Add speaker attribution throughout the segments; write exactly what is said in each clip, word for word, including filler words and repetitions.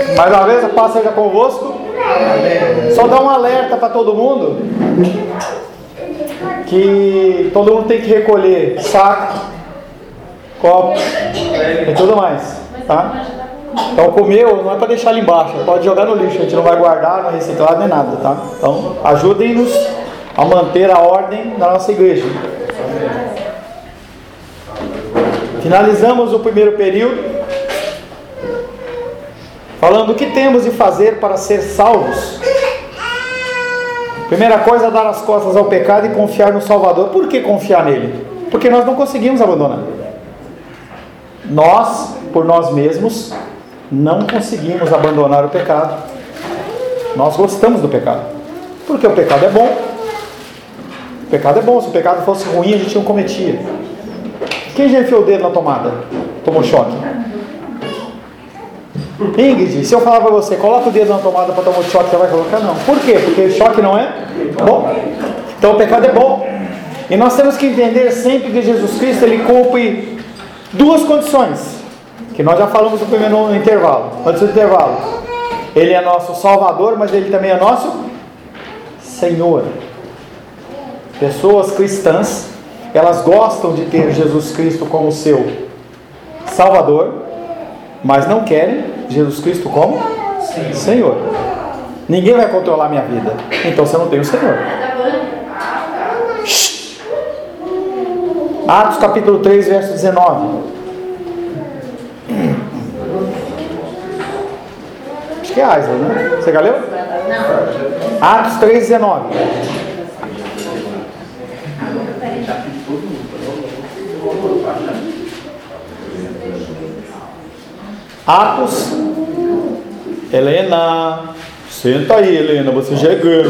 Speaker 1: Mais uma vez, a paz seja convosco. Só dá um alerta para todo mundo que todo mundo tem que recolher saco, copo e tudo mais, tá? Então comeu, não é para deixar ali embaixo, pode jogar no lixo, a gente não vai guardar, não vai reciclar nem nada, tá? Então ajudem-nos a manter a ordem na nossa igreja. Finalizamos o primeiro período falando o que temos de fazer para ser salvos. Primeira coisa é dar as costas ao pecado e confiar no Salvador. Por que confiar nele? Porque nós não conseguimos abandonar. Nós, por nós mesmos, não conseguimos abandonar o pecado. Nós gostamos do pecado. Porque o pecado é bom. O pecado é bom. Se o pecado fosse ruim, a gente não cometia. Quem já enfiou o dedo na tomada? Tomou choque? Ingrid, se eu falar para você, coloca o dedo na tomada para tomar choque, você vai colocar? Não. Por quê? Porque choque não é bom. Então o pecado é bom. E nós temos que entender sempre que Jesus Cristo, ele cumpre duas condições, que nós já falamos no primeiro intervalo, antes do intervalo. Ele é nosso Salvador, mas ele também é nosso Senhor. Pessoas cristãs, elas gostam de ter Jesus Cristo como seu Salvador, mas não querem Jesus Cristo como Senhor. Senhor. Ninguém vai controlar a minha vida, então você não tem o Senhor. Shhh. Atos capítulo três, verso dezenove. Acho que é Aisla, né? Você já leu? Não. Atos três, dezenove. Atos. Helena, senta aí, Helena, você já é grande.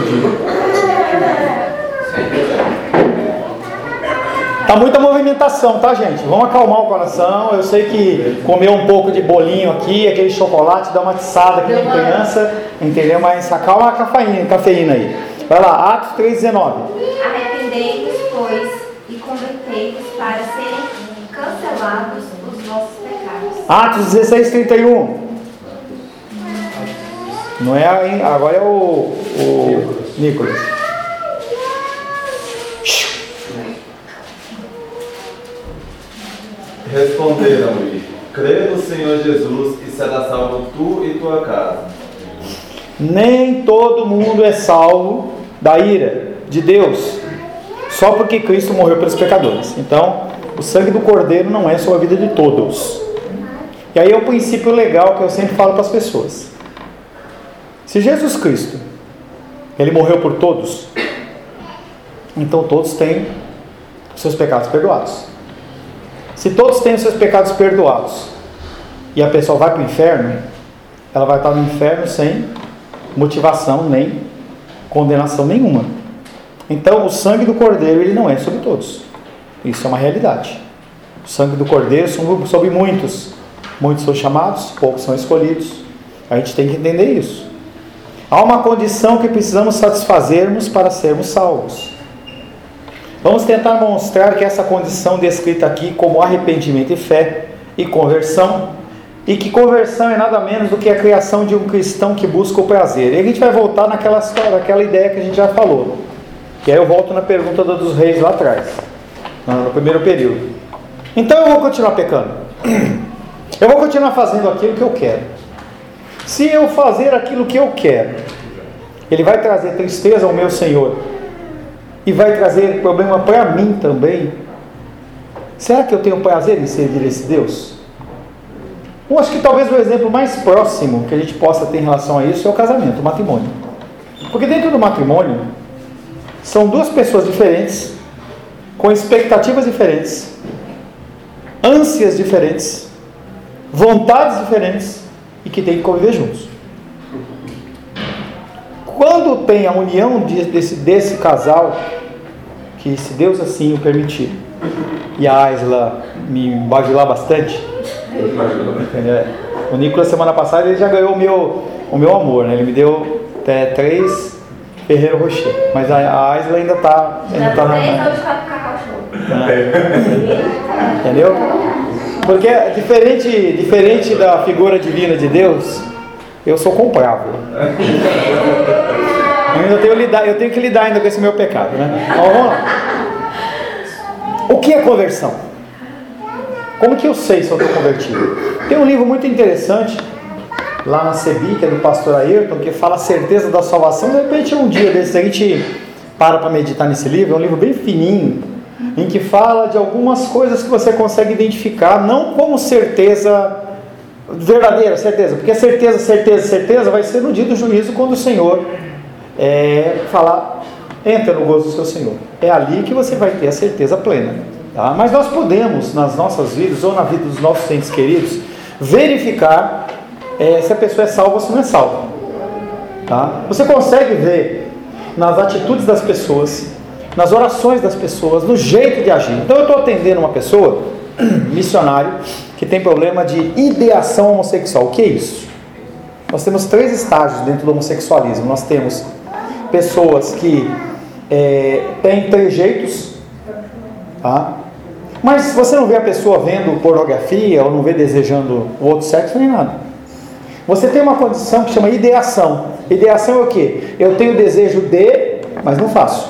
Speaker 1: Tá muita movimentação, tá, gente? Vamos acalmar o coração. Eu sei que comer um pouco de bolinho aqui, aquele chocolate, dá uma atiçada aqui em criança, entendeu? Mas acalma a cafeína, cafeína aí. Vai lá, Atos três, dezenove.
Speaker 2: Arrependei-vos, pois, e convertei-vos para serem cancelados os vossos pecados.
Speaker 1: Atos dezesseis, trinta e um. Não é aí, agora é o, o Nicolas.
Speaker 3: Responderam-lhe: crê no Senhor Jesus e será salvo tu e tua casa.
Speaker 1: Nem todo mundo é salvo da ira de Deus só porque Cristo morreu pelos pecadores. Então, o sangue do Cordeiro não é sobre a vida de todos. E aí é o princípio legal que eu sempre falo para as pessoas. Se Jesus Cristo, ele morreu por todos, então todos têm os seus pecados perdoados. Se todos têm os seus pecados perdoados e a pessoa vai para o inferno, ela vai estar no inferno sem motivação nem condenação nenhuma. Então o sangue do Cordeiro, ele não é sobre todos. Isso é uma realidade. O sangue do Cordeiro é sobre muitos. Muitos são chamados, poucos são escolhidos. A gente tem que entender isso. Há uma condição que precisamos satisfazermos para sermos salvos. Vamos tentar mostrar que essa condição descrita aqui como arrependimento e fé e conversão, e que conversão é nada menos do que a criação de um cristão que busca o prazer. E a gente vai voltar naquela história, naquela ideia que a gente já falou. E aí eu volto na pergunta dos reis lá atrás, no primeiro período. Então eu vou continuar pecando. Eu vou continuar fazendo aquilo que eu quero. Se eu fazer aquilo que eu quero, ele vai trazer tristeza ao meu Senhor e vai trazer problema para mim também. Será que eu tenho prazer em servir esse Deus? Eu acho que talvez o exemplo mais próximo que a gente possa ter em relação a isso é o casamento, o matrimônio. Porque dentro do matrimônio são duas pessoas diferentes, com expectativas diferentes, ânsias diferentes, vontades diferentes, e que tem que conviver juntos. Quando tem a união de, desse, desse casal, que se Deus assim o permitir, e a Aisla me bajular bastante, entendeu? O Nicolas semana passada ele já ganhou o meu, o meu amor, né? Ele me deu até três Ferreiro Rocher, mas a, a Aisla ainda está ainda tá na... Entendeu? Porque diferente, diferente da figura divina de Deus, eu sou comprável. Eu, ainda tenho, lidar, eu tenho que lidar ainda com esse meu pecado, né? Então, vamos lá. O que é conversão? Como que eu sei se eu estou convertido? Tem um livro muito interessante lá na Cebi, que é do pastor Ayrton, que fala a certeza da salvação. De repente um dia desse a gente para para meditar nesse livro. É um livro bem fininho, em que fala de algumas coisas que você consegue identificar, não como certeza verdadeira, certeza, porque a certeza, certeza, certeza vai ser no dia do juízo, quando o Senhor é, falar, entra no gozo do seu Senhor. É ali que você vai ter a certeza plena, tá? Mas nós podemos, nas nossas vidas, ou na vida dos nossos entes queridos, verificar é, se a pessoa é salva ou se não é salva, tá? Você consegue ver nas atitudes das pessoas, nas orações das pessoas, no jeito de agir. Então eu estou atendendo uma pessoa, missionário, que tem problema de ideação homossexual. O que é isso? Nós temos três estágios dentro do homossexualismo. Nós temos pessoas que é, têm trejeitos, tá? Mas você não vê a pessoa vendo pornografia, ou não vê desejando o outro sexo, nem nada. Você tem uma condição que chama ideação. Ideação é o quê? Eu tenho desejo de, mas não faço.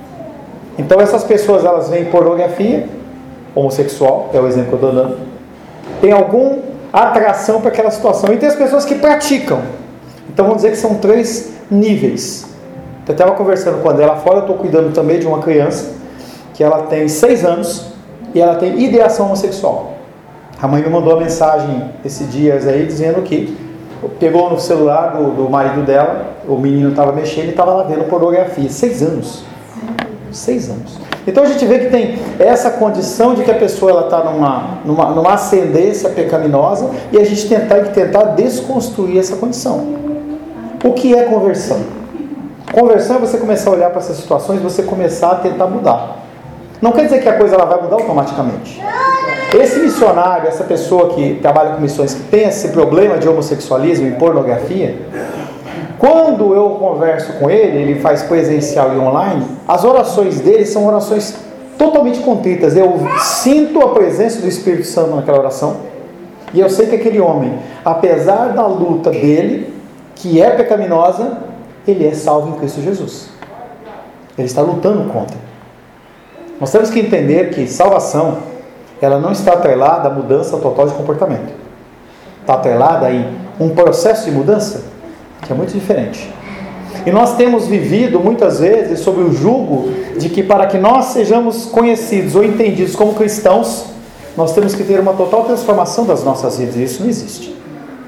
Speaker 1: Então essas pessoas, elas veem pornografia, homossexual, é o exemplo que eu estou dando, tem alguma atração para aquela situação. E tem as pessoas que praticam. Então vamos dizer que são três níveis. Eu estava conversando com a dela fora, eu estou cuidando também de uma criança, que ela tem seis anos, e ela tem ideação homossexual. A mãe me mandou uma mensagem esses dias aí, dizendo que pegou no celular do, do marido dela, o menino estava mexendo e estava lá vendo pornografia. Seis anos. Seis anos. Então a gente vê que tem essa condição de que a pessoa está numa, numa, numa ascendência pecaminosa, e a gente tentar, tem que tentar desconstruir essa condição. O que é conversão? Conversão é você começar a olhar para essas situações, você começar a tentar mudar. Não quer dizer que a coisa ela vai mudar automaticamente. Esse missionário, essa pessoa que trabalha com missões, que tem esse problema de homossexualismo e pornografia, quando eu converso com ele, ele faz presencial e online, as orações dele são orações totalmente contritas. Eu sinto a presença do Espírito Santo naquela oração, e eu sei que aquele homem, apesar da luta dele, que é pecaminosa, ele é salvo em Cristo Jesus. Ele está lutando contra. Nós temos que entender que salvação, ela não está atrelada à mudança total de comportamento. Está atrelada em um processo de mudança que é muito diferente. E nós temos vivido muitas vezes sob o jugo de que, para que nós sejamos conhecidos ou entendidos como cristãos, nós temos que ter uma total transformação das nossas vidas. E isso não existe.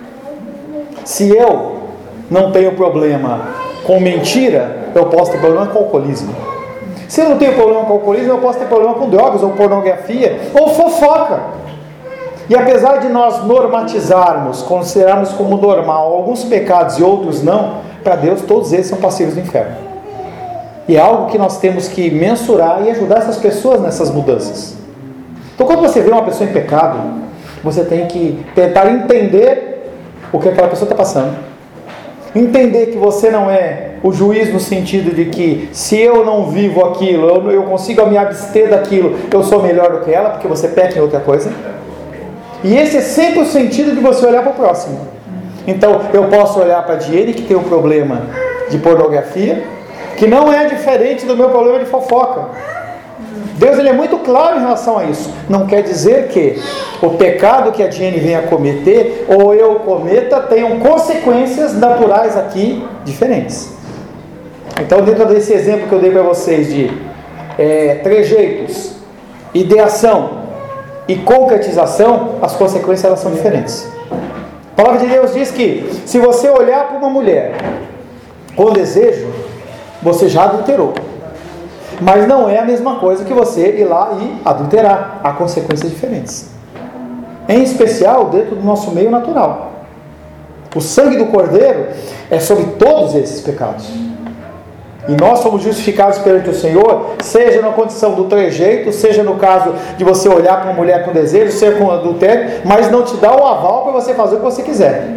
Speaker 1: Se eu não tenho problema com mentira, eu posso ter problema com alcoolismo. Se eu não tenho problema com alcoolismo, eu posso ter problema com drogas, ou pornografia, ou fofoca. E apesar de nós normatizarmos, considerarmos como normal alguns pecados e outros não, para Deus todos eles são passíveis do inferno. E é algo que nós temos que mensurar e ajudar essas pessoas nessas mudanças. Então quando você vê uma pessoa em pecado, você tem que tentar entender o que aquela pessoa está passando. Entender que você não é o juiz no sentido de que, se eu não vivo aquilo, eu, eu consigo me abster daquilo, eu sou melhor do que ela, porque você peca em outra coisa. E esse é sempre o sentido de você olhar para o próximo. Então eu posso olhar para a Diene, que tem um problema de pornografia, que não é diferente do meu problema de fofoca. Deus ele é muito claro em relação a isso. Não quer dizer que o pecado que a Diene venha cometer, ou eu cometa, tenham consequências naturais aqui diferentes. Então, dentro desse exemplo que eu dei para vocês de é, trejeitos, ideação e concretização, as consequências elas são diferentes. A palavra de Deus diz que, se você olhar para uma mulher com desejo, você já adulterou. Mas não é a mesma coisa que você ir lá e adulterar. Há consequências diferentes. Em especial dentro do nosso meio natural. O sangue do Cordeiro é sobre todos esses pecados. E nós somos justificados perante o Senhor, seja na condição do trejeito, seja no caso de você olhar para uma mulher com desejo, seja com adultério, mas não te dá o aval para você fazer o que você quiser.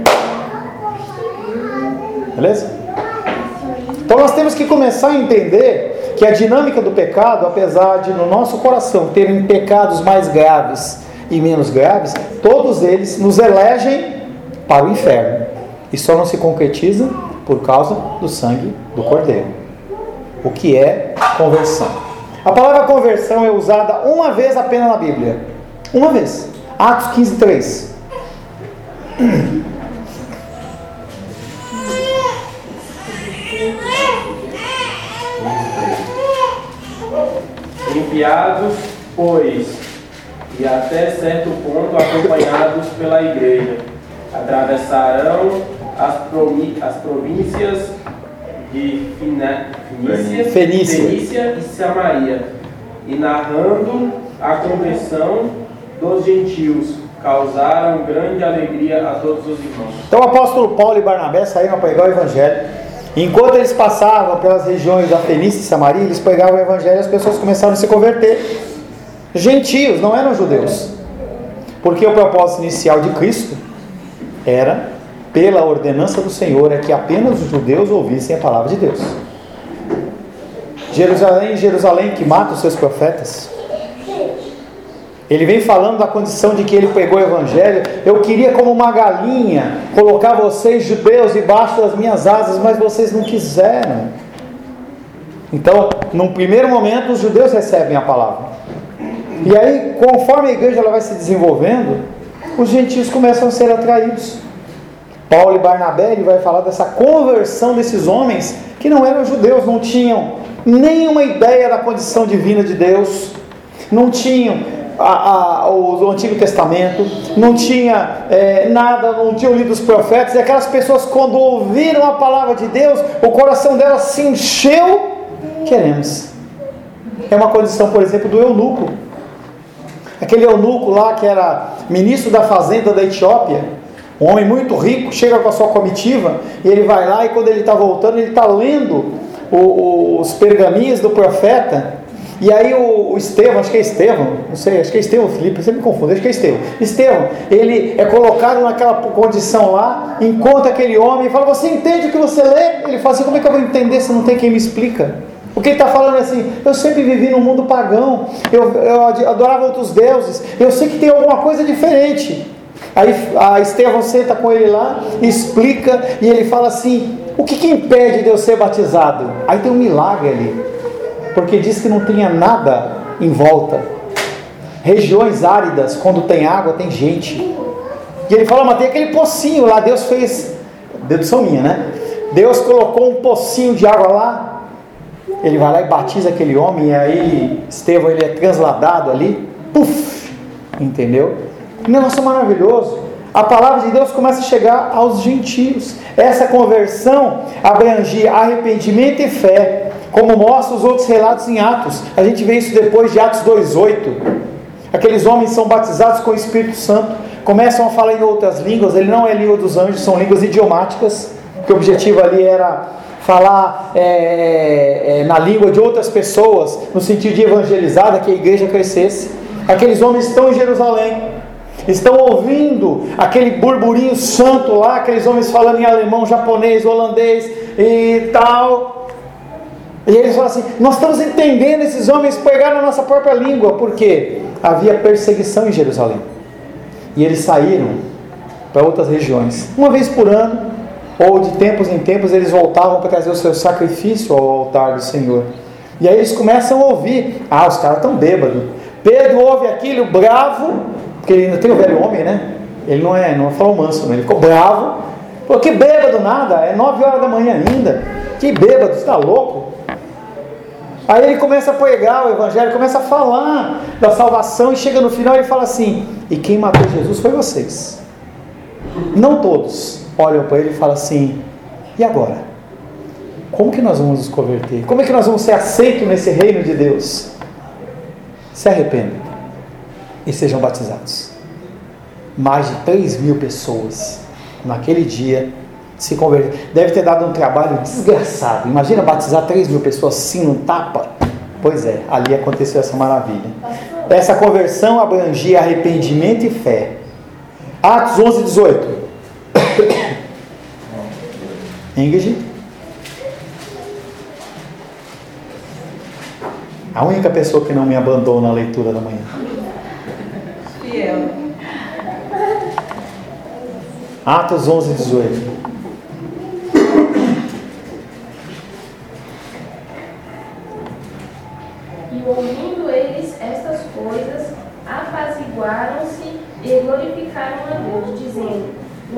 Speaker 1: Beleza? Então nós temos que começar a entender que a dinâmica do pecado, apesar de no nosso coração terem pecados mais graves e menos graves, todos eles nos elegem para o inferno. E só não se concretiza por causa do sangue do Cordeiro. O que é conversão? A palavra conversão é usada uma vez apenas na Bíblia. Uma vez. Atos quinze, três.
Speaker 4: Enviados, pois, e até certo ponto acompanhados pela igreja, atravessarão as, provi- as províncias de Fina- Fenícia,
Speaker 1: Fenícia.
Speaker 4: Fenícia e Samaria, e narrando a conversão dos gentios, causaram grande alegria a todos os irmãos.
Speaker 1: Então o apóstolo Paulo e Barnabé saíram a pregar o evangelho. Enquanto eles passavam pelas regiões da Fenícia e Samaria, eles pregavam o evangelho e as pessoas começaram a se converter. Gentios, não eram judeus. Porque o propósito inicial de Cristo era, pela ordenança do Senhor, é que apenas os judeus ouvissem a palavra de Deus. Jerusalém, Jerusalém que mata os seus profetas. Ele vem falando da condição de que ele pregou o evangelho. Eu queria, como uma galinha, colocar vocês, judeus, debaixo das minhas asas, mas vocês não quiseram. Então, num primeiro momento, os judeus recebem a palavra. E aí, conforme a igreja ela vai se desenvolvendo, os gentios começam a ser atraídos. Paulo e Barnabé, ele vai falar dessa conversão desses homens que não eram judeus, não tinham nenhuma ideia da condição divina de Deus, não tinham A, a, o, o Antigo Testamento, não tinha é, nada, não tinham lido os profetas, e aquelas pessoas, quando ouviram a palavra de Deus, o coração delas se encheu. Queremos. É uma condição, por exemplo, do eunuco. Aquele eunuco lá que era ministro da fazenda da Etiópia, um homem muito rico, chega com a sua comitiva, e ele vai lá, e quando ele está voltando, ele está lendo o, o, os pergaminhos do profeta. E aí o, o Estevão, acho que é Estevão, não sei, acho que é Estevão Filipe, eu sempre me confundo, acho que é Estevão. Estevão, ele é colocado naquela condição lá, encontra aquele homem e fala: você entende o que você lê? Ele fala assim: como é que eu vou entender se não tem quem me explica? O que ele está falando é assim: eu sempre vivi num mundo pagão, eu, eu adorava outros deuses, eu sei que tem alguma coisa diferente. Aí a Estevão senta com ele lá, explica, e ele fala assim: o que, que impede de eu ser batizado? Aí tem um milagre ali. Porque diz que não tinha nada em volta. Regiões áridas, quando tem água, tem gente. E ele fala: mas tem aquele pocinho lá, Deus fez, dedução minha, né? Deus colocou um pocinho de água lá. Ele vai lá e batiza aquele homem, e aí Estevão, ele é transladado ali. Puf! Entendeu? Um negócio maravilhoso. A palavra de Deus começa a chegar aos gentios. Essa conversão abrangia arrependimento e fé, como mostra os outros relatos em Atos. A gente vê isso depois de Atos dois, oito. Aqueles homens são batizados com o Espírito Santo, começam a falar em outras línguas. Ele não é língua dos anjos, são línguas idiomáticas, porque o objetivo ali era falar é, é, na língua de outras pessoas, no sentido de evangelizar, que a igreja crescesse. Aqueles homens estão em Jerusalém, estão ouvindo aquele burburinho santo lá, aqueles homens falando em alemão, japonês, holandês e tal. E eles falam assim: nós estamos entendendo esses homens pregar na nossa própria língua, porque havia perseguição em Jerusalém. E eles saíram para outras regiões. Uma vez por ano, ou de tempos em tempos, eles voltavam para trazer o seu sacrifício ao altar do Senhor. E aí eles começam a ouvir: ah, os caras estão bêbados. Pedro ouve aquilo, bravo, porque ele ainda tem o velho homem, né? Ele não é, não é falou manso, né? Ele ficou bravo. Pô, que bêbado nada, é nove horas da manhã ainda. Que bêbado, você está louco? Aí ele começa a pregar o evangelho, começa a falar da salvação, e chega no final e ele fala assim: e quem matou Jesus foi vocês. Não todos olham para ele e falam assim: e agora? Como que nós vamos nos converter? Como é que nós vamos ser aceitos nesse reino de Deus? Se arrependam e sejam batizados. Mais de três mil pessoas naquele dia se converteram. Deve ter dado um trabalho desgraçado. Imagina batizar três mil pessoas assim, num tapa. Pois é, ali aconteceu essa maravilha. Essa conversão abrangia arrependimento e fé. Atos onze, dezoito. Ingrid? A única pessoa que não me abandonou na leitura da manhã.
Speaker 5: Fiel.
Speaker 1: Atos onze, dezoito.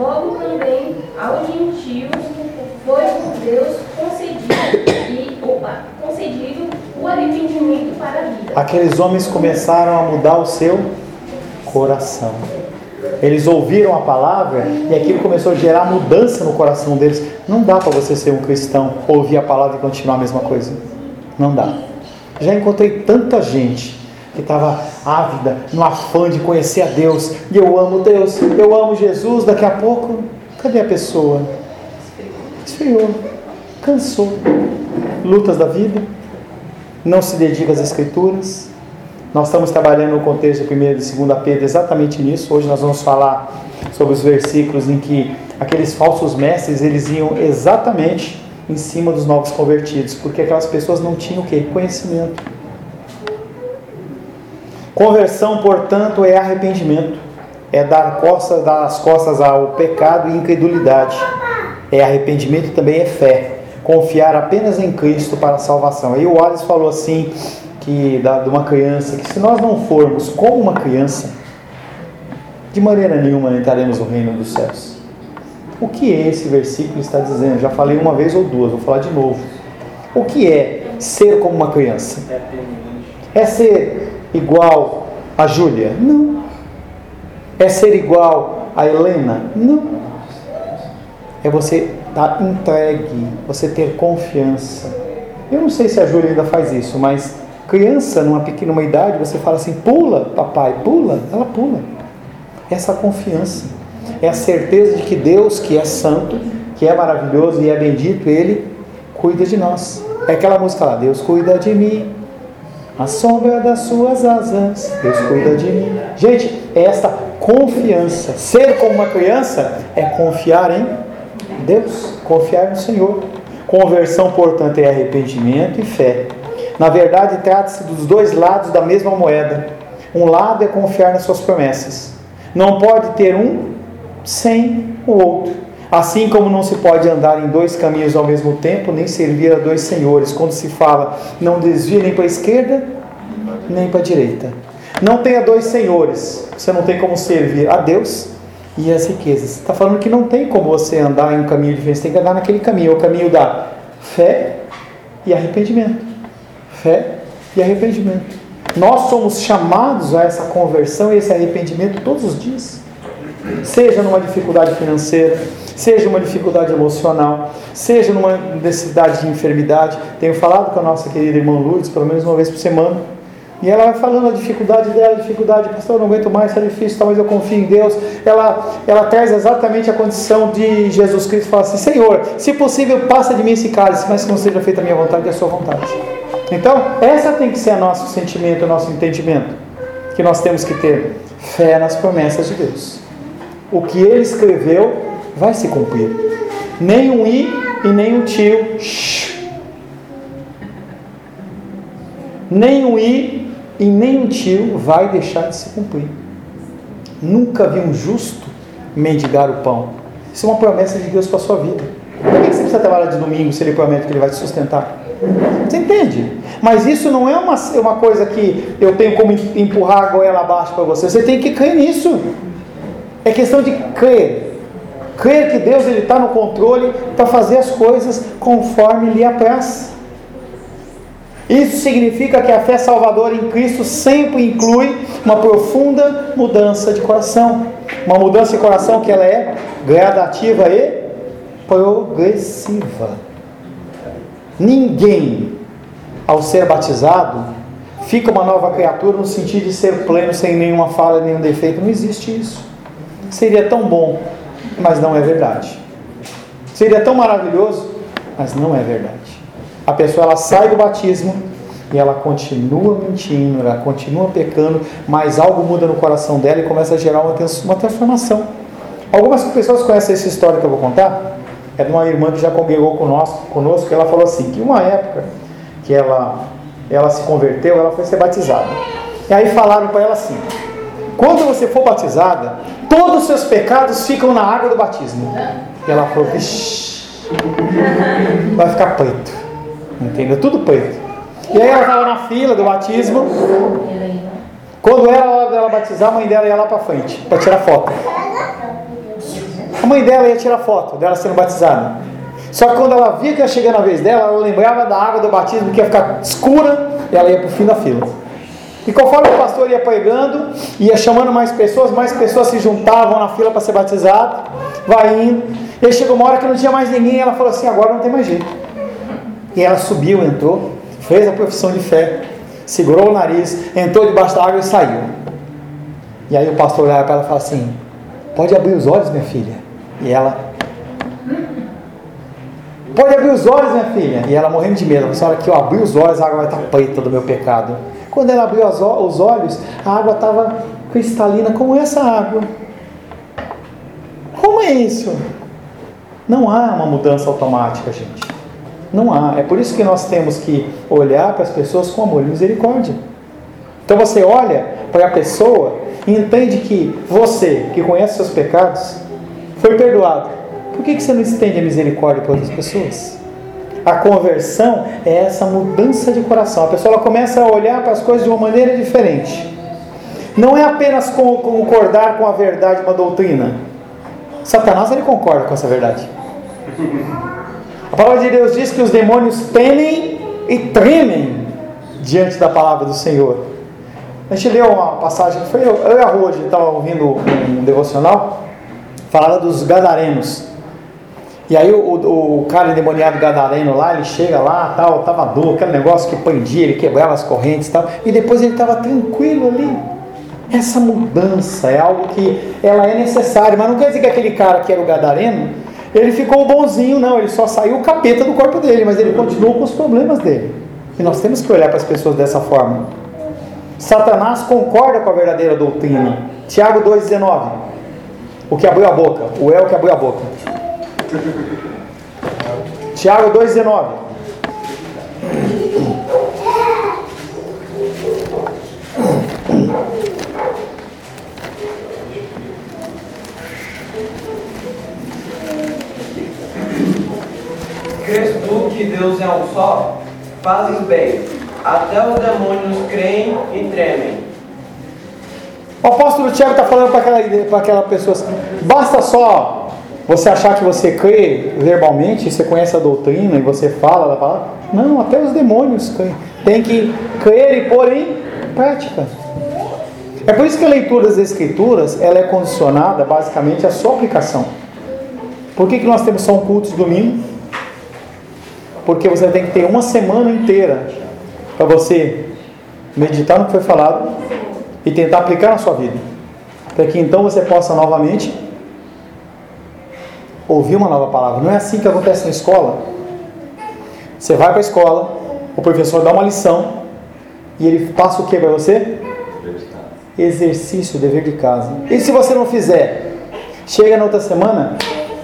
Speaker 2: logo também aos gentios foi por Deus concedido, e, opa, concedido o arrependimento para a vida.
Speaker 1: Aqueles homens começaram a mudar o seu coração. Eles ouviram a palavra e aquilo começou a gerar mudança no coração deles. Não dá para você ser um cristão, ouvir a palavra e continuar a mesma coisa. Não dá. Já encontrei tanta gente que estava ávida, no afã de conhecer a Deus. E eu amo Deus, eu amo Jesus. Daqui a pouco, cadê a pessoa? Esfriou, cansou. Lutas da vida, não se dedica às Escrituras. Nós estamos trabalhando no contexto de primeira e segunda Pedro exatamente nisso. Hoje nós vamos falar sobre os versículos em que aqueles falsos mestres, eles iam exatamente em cima dos novos convertidos, porque aquelas pessoas não tinham o quê? Conhecimento. Conversão, portanto, é arrependimento. É dar, costa, dar as costas ao pecado e incredulidade. É arrependimento, também é fé. Confiar apenas em Cristo para a salvação. Aí o Wallace falou assim, que da, de uma criança, que se nós não formos como uma criança, de maneira nenhuma entraremos no reino dos céus. O que é esse versículo está dizendo? Já falei uma vez ou duas, vou falar de novo. O que é ser como uma criança? É ser igual a Júlia? Não. É ser igual a Helena? Não. É você estar entregue, você ter confiança. Eu não sei se a Júlia ainda faz isso, mas criança, numa pequena uma idade, você fala assim, pula, papai, pula, ela pula. Essa confiança, é a certeza de que Deus, que é santo, que é maravilhoso e é bendito, Ele cuida de nós. É aquela música lá, Deus cuida de mim, a sombra das suas asas, Deus cuida de mim. Gente, é esta confiança. Ser como uma criança é confiar em Deus, confiar no Senhor. Conversão, portanto, é arrependimento e fé. Na verdade, trata-se dos dois lados da mesma moeda. Um lado é confiar nas suas promessas. Não pode ter um sem o outro. Assim como não se pode andar em dois caminhos ao mesmo tempo, nem servir a dois senhores. Quando se fala, não desvie nem para a esquerda, nem para a direita. Não tenha dois senhores. Você não tem como servir a Deus e as riquezas. Está falando que não tem como você andar em um caminho diferente. Você tem que andar naquele caminho. É o caminho da fé e arrependimento. Fé e arrependimento. Nós somos chamados a essa conversão e esse arrependimento todos os dias. Seja numa dificuldade financeira, seja numa dificuldade emocional, seja numa necessidade de enfermidade. Tenho falado com a nossa querida irmã Lourdes, pelo menos uma vez por semana, e ela vai falando a dificuldade dela, a dificuldade, pastor, eu não aguento mais, está difícil, tá, mas eu confio em Deus. Ela, ela traz exatamente a condição de Jesus Cristo, fala assim, Senhor, se possível, passa de mim esse cálice, mas que não seja feita a minha vontade e a sua vontade. Então, essa tem que ser o nosso sentimento, o nosso entendimento, que nós temos que ter fé nas promessas de Deus. O que Ele escreveu vai se cumprir. Nem um i e nem um tio. Shhh. Nem um i e nem um tio vai deixar de se cumprir. Nunca vi um justo mendigar o pão. Isso é uma promessa de Deus para a sua vida. Por que você precisa trabalhar de domingo se Ele promete que Ele vai te sustentar? Você entende? Mas isso não é uma, uma coisa que eu tenho como empurrar a goela abaixo para você. Você tem que crer nisso. É questão de crer. Crer que Deus está no controle para fazer as coisas conforme lhe apraz. Isso significa que a fé salvadora em Cristo sempre inclui uma profunda mudança de coração. Uma mudança de coração que ela é gradativa e progressiva. Ninguém, ao ser batizado, fica uma nova criatura no sentido de ser pleno, sem nenhuma falha, nenhum defeito. Não existe isso. Seria tão bom, mas não é verdade. Seria tão maravilhoso, mas não é verdade. A pessoa, ela sai do batismo e ela continua mentindo, ela continua pecando, mas algo muda no coração dela e começa a gerar uma, uma transformação. Algumas pessoas conhecem essa história que eu vou contar. É de uma irmã que já congregou conosco, conosco, que ela falou assim, que uma época que ela, ela se converteu, ela foi ser batizada. E aí falaram para ela assim, quando você for batizada, todos os seus pecados ficam na água do batismo. E ela falou, vixi, vai ficar preto. Entendeu? Tudo preto. E aí ela estava na fila do batismo. Quando era a hora dela batizar, a mãe dela ia lá para frente, para tirar foto. A mãe dela ia tirar foto dela sendo batizada. Só que quando ela via que ia chegando a vez dela, ela lembrava da água do batismo que ia ficar escura, e ela ia para o fim da fila. E conforme o pastor ia pregando, ia chamando mais pessoas, mais pessoas se juntavam na fila para ser batizado, vai indo. E aí chegou uma hora que não tinha mais ninguém, e ela falou assim, agora não tem mais jeito. E ela subiu, entrou, fez a profissão de fé, segurou o nariz, entrou debaixo da água e saiu. E aí o pastor olhava para ela e falava assim, pode abrir os olhos, minha filha? E ela, pode abrir os olhos, minha filha? E ela morrendo de medo, a hora que eu abrir os olhos, a água vai estar preta do meu pecado. Quando ela abriu os olhos, a água estava cristalina como essa água. Como é isso? Não há uma mudança automática, gente. Não há. É por isso que nós temos que olhar para as pessoas com amor e misericórdia. Então você olha para a pessoa e entende que você, que conhece seus pecados, foi perdoado. Por que você não estende a misericórdia para outras pessoas? A conversão é essa mudança de coração. A pessoa ela começa a olhar para as coisas de uma maneira diferente. Não é apenas concordar com a verdade de uma doutrina. Satanás ele concorda com essa verdade. A palavra de Deus diz que os demônios temem e tremem diante da palavra do Senhor. A gente leu uma passagem, foi eu, eu e a Rô, a gente estava ouvindo um devocional, falava dos gadarenos. E aí o, o, o cara endemoniado gadareno lá, ele chega lá, tal, estava duro, aquele negócio que prendia, ele quebrava as correntes e tal, e depois ele estava tranquilo ali. Essa mudança é algo que ela é necessária, mas não quer dizer que aquele cara que era o gadareno, ele ficou bonzinho, não, ele só saiu o capeta do corpo dele, mas ele continuou com os problemas dele. E nós temos que olhar para as pessoas dessa forma. Satanás concorda com a verdadeira doutrina. Tiago dois, dezenove. O que abriu a boca, o El que abriu a boca. Tiago dois, dezenove.
Speaker 5: Crês tu que Deus é um só? Fazes bem. Até os demônios creem e tremem.
Speaker 1: O apóstolo Tiago está falando para aquela, para aquela pessoa assim, basta só você achar que você crê verbalmente, você conhece a doutrina e você fala da palavra. Não, até os demônios creem. Tem que crer e pôr em prática. É por isso que a leitura das Escrituras ela é condicionada basicamente à sua aplicação. Por que, que nós temos só um culto de domingo? Porque você tem que ter uma semana inteira para você meditar no que foi falado e tentar aplicar na sua vida, para que então você possa novamente ouvir uma nova palavra. Não é assim que acontece na escola. Você vai para a escola, o professor dá uma lição e ele passa o que para você? Exercício, dever de casa. E se você não fizer, chega na outra semana,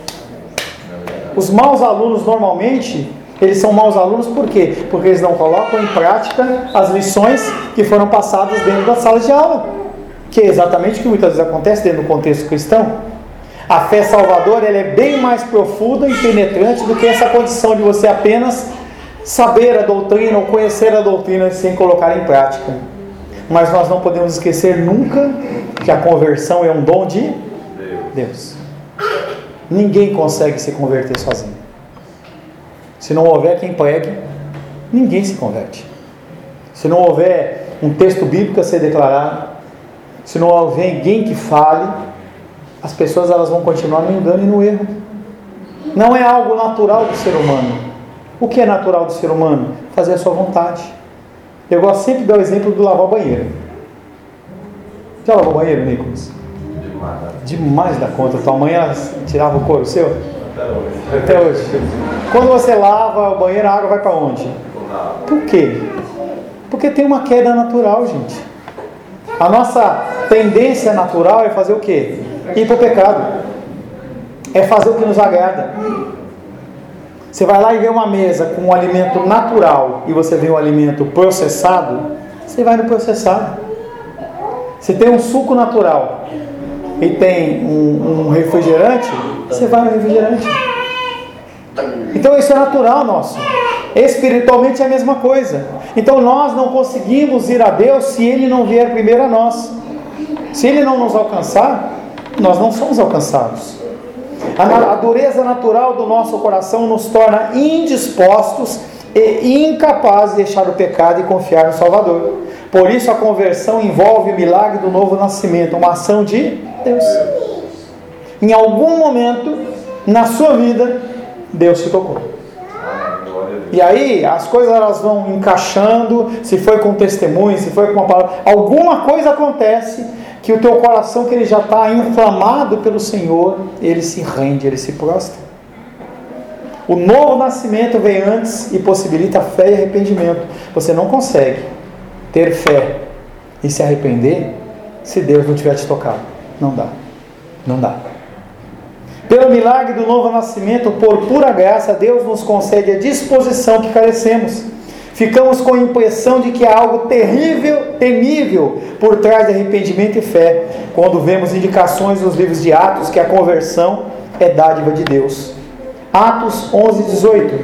Speaker 1: os maus alunos normalmente eles são maus alunos por quê? Porque eles não colocam em prática as lições que foram passadas dentro da sala de aula, que é exatamente o que muitas vezes acontece dentro do contexto cristão. A fé salvadora ela é bem mais profunda e penetrante do que essa condição de você apenas saber a doutrina ou conhecer a doutrina sem colocar em prática. Mas nós não podemos esquecer nunca que a conversão é um dom de Deus. Ninguém consegue se converter sozinho. Se não houver quem pregue, ninguém se converte. Se não houver um texto bíblico a ser declarado, se não houver ninguém que fale, as pessoas elas vão continuar no engano e no erro. Não é algo natural do ser humano. O que é natural do ser humano? Fazer a sua vontade. Eu gosto sempre de dar o exemplo do lavar o banheiro. Já lavou o banheiro, Nicolas?
Speaker 3: Demais.
Speaker 1: Demais da conta. Tua mãe ela tirava o couro seu?
Speaker 3: Até hoje.
Speaker 1: Até hoje. Quando você lava o banheiro, a água vai para onde? Por quê? Porque tem uma queda natural, gente. A nossa tendência natural é fazer o quê? Ir para o pecado. É fazer o que nos agrada. Você vai lá e vê uma mesa com um alimento natural e você vê um alimento processado, você vai no processado. Se tem um suco natural e tem um, um refrigerante, você vai no refrigerante. Então isso é natural nosso. Espiritualmente é a mesma coisa. Então nós não conseguimos ir a Deus se Ele não vier primeiro a nós. Se Ele não nos alcançar, nós não somos alcançados. A, a dureza natural do nosso coração nos torna indispostos e incapazes de deixar o pecado e confiar no Salvador. Por isso a conversão envolve o milagre do novo nascimento, uma ação de Deus. Em algum momento na sua vida, Deus te tocou. E aí as coisas elas vão encaixando, se foi com testemunho, se foi com uma palavra, alguma coisa acontece que o teu coração, que ele já está inflamado pelo Senhor, ele se rende, ele se prostra. O novo nascimento vem antes e possibilita fé e arrependimento. Você não consegue ter fé e se arrepender se Deus não tiver te tocado. Não dá, não dá. Pelo milagre do novo nascimento, por pura graça, Deus nos concede a disposição que carecemos. Ficamos com a impressão de que há algo terrível, temível por trás de arrependimento e fé, quando vemos indicações nos livros de Atos que a conversão é dádiva de Deus. Atos onze, dezoito.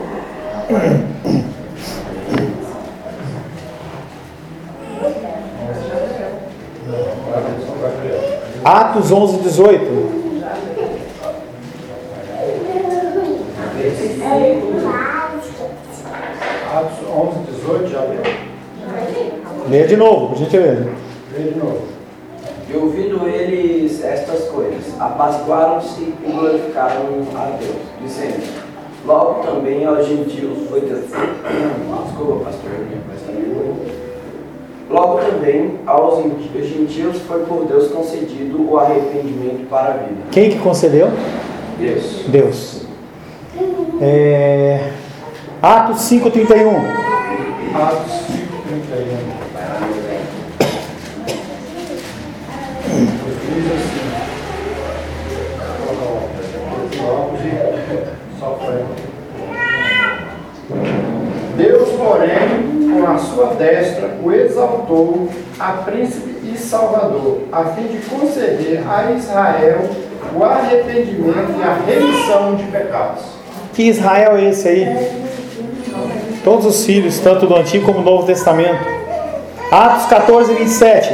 Speaker 1: Atos onze, dezoito.
Speaker 6: Atos onze, dezoito, já leu?
Speaker 1: Leia de novo, por gentileza.
Speaker 6: Leia de novo.
Speaker 5: E ouvindo eles estas coisas, apaziguaram-se e glorificaram a Deus, dizendo: logo também aos gentios foi Deus. Desculpa, pastor, mas também. Logo também aos gentios foi por Deus concedido o arrependimento para a vida.
Speaker 1: Quem que concedeu?
Speaker 5: Deus.
Speaker 1: Deus. É... Atos cinco, trinta e um.
Speaker 6: Atos cinco, trinta e um. Diz assim. Só foi. Deus, porém, com a sua destra, o exaltou a príncipe e salvador, a fim de conceder a Israel o arrependimento e a remissão de pecados.
Speaker 1: Que Israel é esse aí? Todos os filhos, tanto do Antigo como do Novo Testamento. Atos catorze, vinte e sete.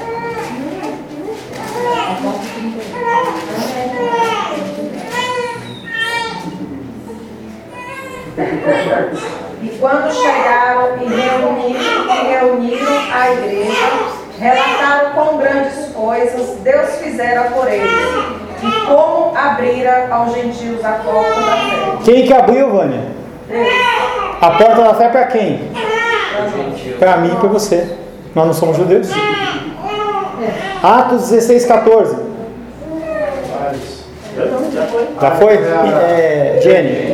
Speaker 7: E quando chegaram e reuniram, e reuniram a igreja, relataram quão grandes coisas Deus fizera por eles, e como abrira aos gentios a porta da fé.
Speaker 1: Quem que abriu, Vânia?
Speaker 7: Deus.
Speaker 1: A porta da fé para quem? Para mim e para você. Nós não somos judeus. Atos dezesseis, catorze. Já foi? É, Jenny.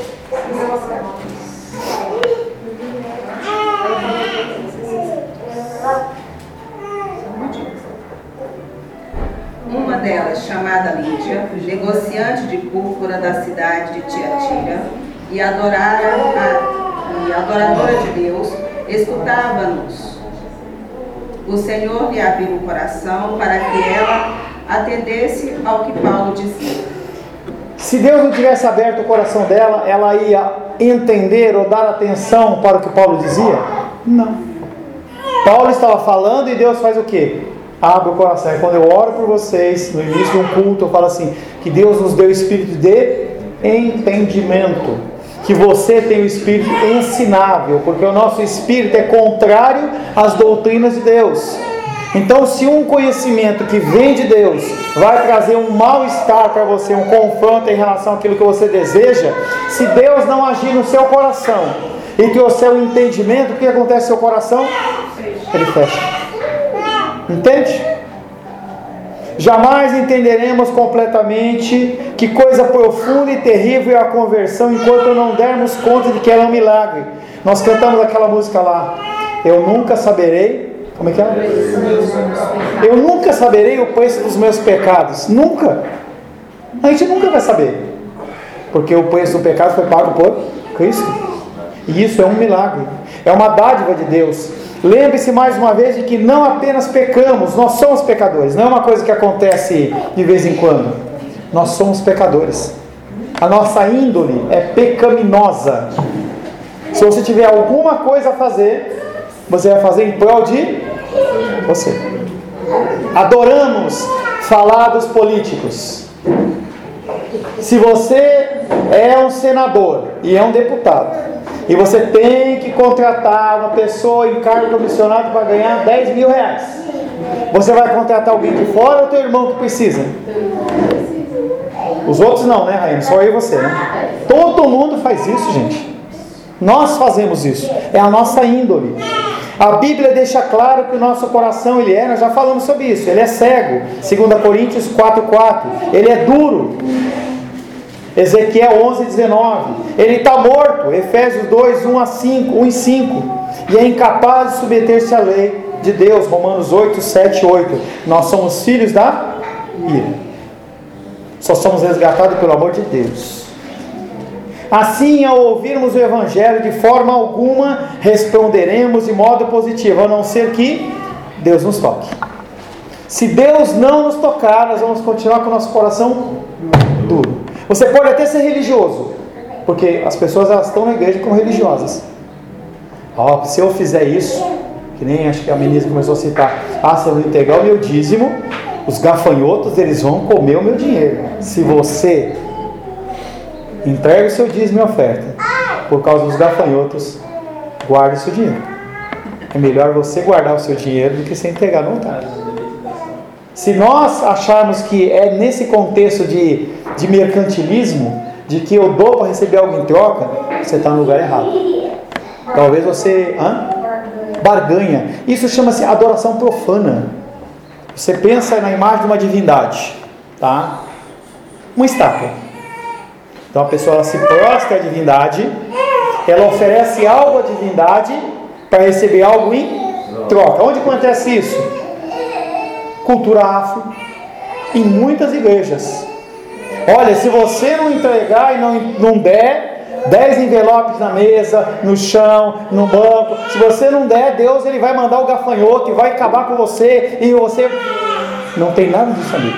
Speaker 8: Uma delas, chamada Lídia, negociante de púrpura da cidade de Tiatira, e, adorara a, e adoradora de Deus, escutava-nos. O Senhor lhe abriu o coração para que ela atendesse ao que Paulo dizia.
Speaker 1: Se Deus não tivesse aberto o coração dela, ela ia entender ou dar atenção para o que Paulo dizia? Não. Paulo estava falando e Deus faz o quê? Abre o coração. E quando eu oro por vocês, no início de um culto, eu falo assim, que Deus nos deu o espírito de entendimento, que você tem o espírito ensinável, porque o nosso espírito é contrário às doutrinas de Deus. Então, se um conhecimento que vem de Deus vai trazer um mal-estar para você, um confronto em relação àquilo que você deseja, se Deus não agir no seu coração e trouxer o entendimento, o que acontece no seu coração? Ele fecha. Entende? Jamais entenderemos completamente que coisa profunda e terrível é a conversão enquanto não dermos conta de que ela é um milagre. Nós cantamos aquela música lá, eu nunca saberei, como é que é? Eu nunca saberei o preço dos meus pecados. Nunca. A gente nunca vai saber, porque o preço do pecado foi pago por Cristo. E isso é um milagre, é uma dádiva de Deus. Lembre-se mais uma vez de que não apenas pecamos, nós somos pecadores. Não é uma coisa que acontece de vez em quando. Nós somos pecadores. A nossa índole é pecaminosa. Se você tiver alguma coisa a fazer, você vai fazer em prol de você. Adoramos falar dos políticos. Se você é um senador e é um deputado, e você tem que contratar uma pessoa em cargo comissionado para ganhar dez mil reais, você vai contratar alguém de fora ou teu irmão que precisa? Os outros não, né, Rainha? Só eu e você, né? Todo mundo faz isso, gente. Nós fazemos isso. É a nossa índole. A Bíblia deixa claro que o nosso coração, ele é, nós já falamos sobre isso, ele é cego. Segunda Coríntios quatro, quatro. Ele é duro. Ezequiel onze, dezenove. Ele está morto. Efésios dois, um a cinco, um e cinco. E é incapaz de submeter-se à lei de Deus. Romanos oito, sete, oito. Nós somos filhos da ira. Só somos resgatados pelo amor de Deus. Assim, ao ouvirmos o Evangelho, de forma alguma responderemos de modo positivo, a não ser que Deus nos toque. Se Deus não nos tocar, nós vamos continuar com o nosso coração duro. Você pode até ser religioso, porque as pessoas elas estão na igreja como religiosas. Oh, se eu fizer isso, que nem acho que a menina começou a citar, ah, se eu não entregar o meu dízimo, os gafanhotos eles vão comer o meu dinheiro. Se você entrega o seu dízimo e oferta por causa dos gafanhotos, guarde o seu dinheiro. É melhor você guardar o seu dinheiro do que você entregar no altar. Se nós acharmos que é nesse contexto de, de mercantilismo, de que eu dou para receber algo em troca, você está no lugar errado. Talvez você hã? barganha. Isso chama-se adoração profana. Você pensa na imagem de uma divindade, tá? Uma estátua. Então a pessoa ela se prostra à divindade, ela oferece algo à divindade para receber algo em troca. Onde acontece isso? Cultura afro, em muitas igrejas. Olha, se você não entregar e não, não der dez envelopes na mesa, no chão, no banco, se você não der, Deus ele vai mandar o gafanhoto e vai acabar com você, e você... Não tem nada disso, amigo.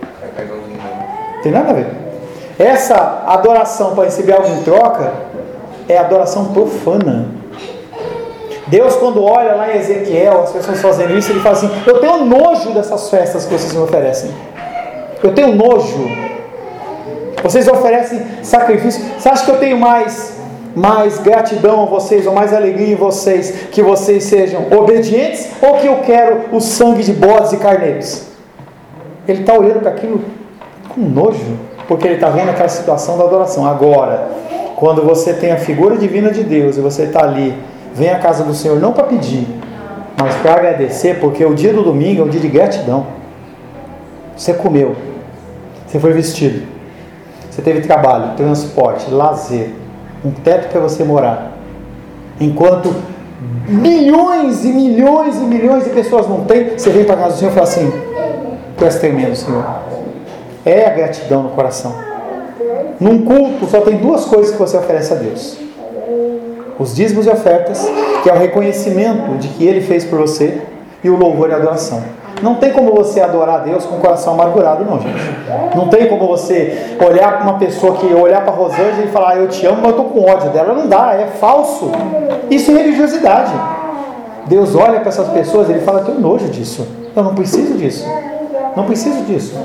Speaker 1: Tem nada a ver. Essa adoração para receber algo em troca é adoração profana. Deus, quando olha lá em Ezequiel, as pessoas fazendo isso, ele fala assim: eu tenho nojo dessas festas que vocês me oferecem. Eu tenho nojo. Vocês oferecem sacrifício. Você acha que eu tenho mais, mais gratidão a vocês, ou mais alegria em vocês, que vocês sejam obedientes, ou que eu quero o sangue de bodes e carneiros? Ele está olhando para aquilo com nojo, porque ele está vendo aquela situação da adoração. Agora, quando você tem a figura divina de Deus, e você está ali, vem à casa do Senhor, não para pedir, mas para agradecer, porque o dia do domingo é um dia de gratidão. Você comeu, você foi vestido, você teve trabalho, transporte, lazer, um teto para você morar. Enquanto milhões e milhões e milhões de pessoas não têm, você vem para a casa do Senhor e fala assim: tu és tremendo, Senhor. É a gratidão no coração. Num culto só tem duas coisas que você oferece a Deus: os dízimos e ofertas, que é o reconhecimento de que Ele fez por você, e o louvor e a adoração. Não tem como você adorar a Deus com o coração amargurado, não, gente. Não tem como você olhar para uma pessoa que olhar para a Rosângela e falar: eu te amo, mas eu estou com ódio dela. Não dá, é falso. Isso é religiosidade. Deus olha para essas pessoas e Ele fala: eu tenho nojo disso. Eu não preciso disso. Não preciso disso.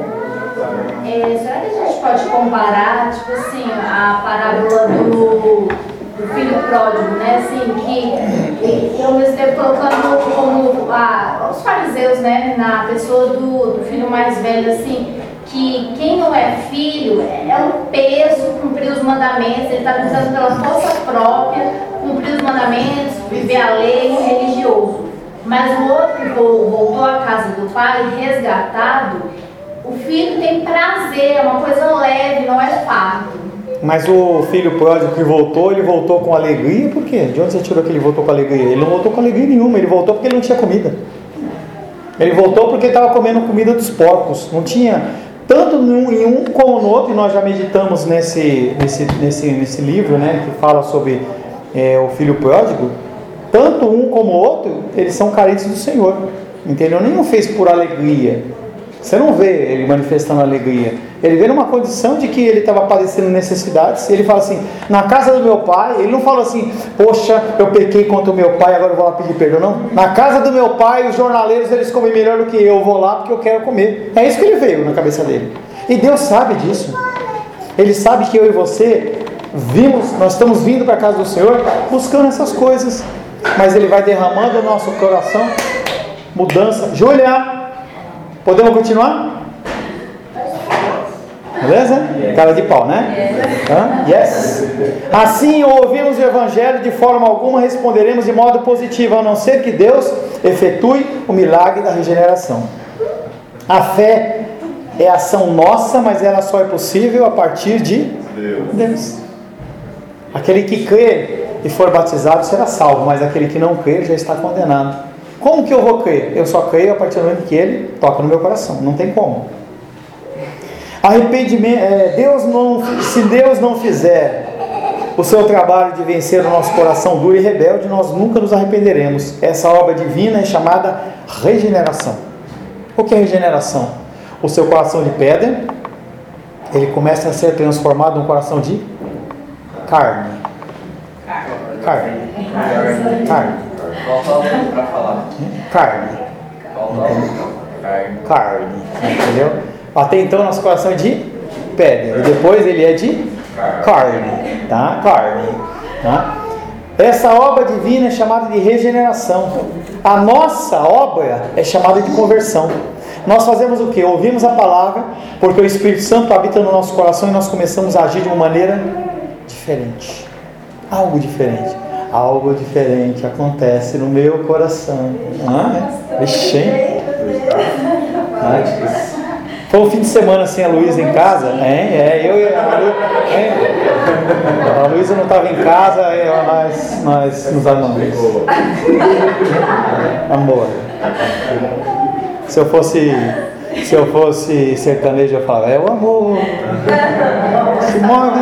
Speaker 2: É, será que a gente pode comparar, tipo assim, a parábola do, do filho pródigo, né? Assim, que eu mesmo tempo colocando como a, os fariseus, né? Na pessoa do, do filho mais velho, assim, que quem não é filho é um peso cumprir os mandamentos, ele está pensando pela força própria, cumprir os mandamentos, viver a lei, um religioso. Mas o outro que voltou à casa do pai, resgatado, o filho tem prazer, é uma coisa leve, não é fardo.
Speaker 1: Mas o filho pródigo que voltou, ele voltou com alegria, por quê? De onde você tirou que ele voltou com alegria? Ele não voltou com alegria nenhuma, ele voltou porque ele não tinha comida. Ele voltou porque ele estava comendo comida dos porcos. Não tinha, tanto em um como no outro, e nós já meditamos nesse, nesse, nesse, nesse livro, né, que fala sobre é, o filho pródigo. Tanto um como o outro, eles são carentes do Senhor. Entendeu? Nenhum fez por alegria. Você não vê ele manifestando alegria. Ele vê numa condição de que ele estava padecendo necessidades. Ele fala assim: na casa do meu pai. Ele não fala assim: poxa, eu pequei contra o meu pai, agora eu vou lá pedir perdão. Não. Na casa do meu pai, os jornaleiros eles comem melhor do que eu. Eu vou lá porque eu quero comer. É isso que ele veio na cabeça dele. E Deus sabe disso. Ele sabe que eu e você vimos, nós estamos vindo para a casa do Senhor buscando essas coisas, mas Ele vai derramando no nosso coração mudança. Júlia, podemos continuar? Beleza? Cara de pau, né? Hã? Yes. Assim, ouvimos o Evangelho, de forma alguma responderemos de modo positivo, a não ser que Deus efetue o milagre da regeneração. A fé é ação nossa, mas ela só é possível a partir de Deus. Aquele que crê e for batizado será salvo, mas aquele que não crê já está condenado. Como que eu vou crer? Eu só creio a partir do momento que Ele toca no meu coração. Não tem como. Arrependimento, é, Deus não, se Deus não fizer o seu trabalho de vencer o nosso coração duro e rebelde, nós nunca nos arrependeremos. Essa obra divina é chamada regeneração. O que é regeneração? O seu coração de pedra, ele começa a ser transformado num coração de carne. Carne. Carne.
Speaker 5: Para falar.
Speaker 1: Carne. Carne. Entendeu? Até então nosso coração é de pedra. E depois ele é de carne. Tá? Carne. Tá? Essa obra divina é chamada de regeneração. A nossa obra é chamada de conversão. Nós fazemos o que? Ouvimos a palavra, porque o Espírito Santo habita no nosso coração e nós começamos a agir de uma maneira diferente. Algo diferente. Algo diferente acontece no meu coração. Ah, é? Vixe, hein? Foi um fim de semana sem a Luísa em casa, hein? É, eu e a Luísa. A Luísa não estava em casa, nós, nós nos amamos. Amor. Se eu fosse, se eu fosse sertanejo, eu falava, é o amor. Se move.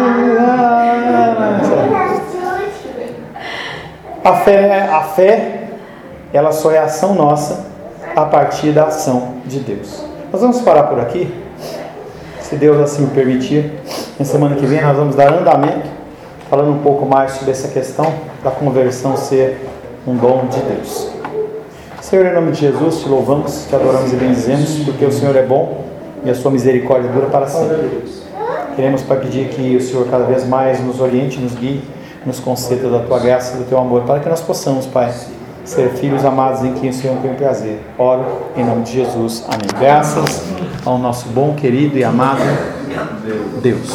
Speaker 1: A fé, a fé, ela só é ação nossa a partir da ação de Deus. Nós vamos parar por aqui, se Deus assim o permitir. Na semana que vem nós vamos dar andamento, falando um pouco mais sobre essa questão da conversão ser um dom de Deus. Senhor, em nome de Jesus, te louvamos, te adoramos e bendizemos, porque o Senhor é bom e a sua misericórdia dura para sempre. Queremos para pedir que o Senhor cada vez mais nos oriente, nos guie, nos conceda da tua graça e do teu amor, para que nós possamos, Pai, ser filhos amados em quem o Senhor tem prazer. Oro em nome de Jesus. Amém. Graças ao nosso bom, querido e amado Deus.